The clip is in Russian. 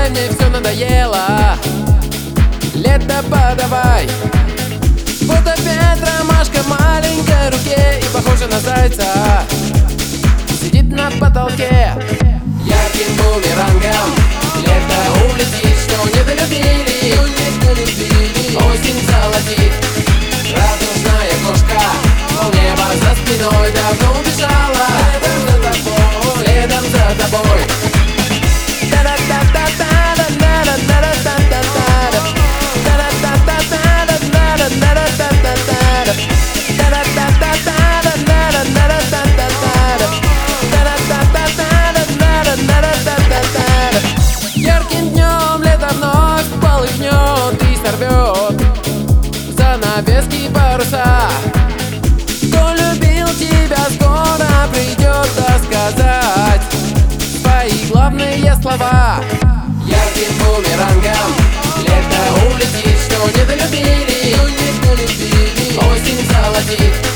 мне все надоело. Лето подавай. Вот опять ромашка в маленькой руке и похожа на зайца. Сидит на потолке ярким бумерангом. Лето улетит, что не долюбили. Осень золотит. Радужная кошка полнеба за спиной давно убежала. Следом за тобой. Ярким днем лето вновь полыхнет и сорвет занавески паруса. Кто любил тебя, скоро придет сказать свои главные слова. Ярким бумерангом лето улетит, что не долюбили. Осень золотит.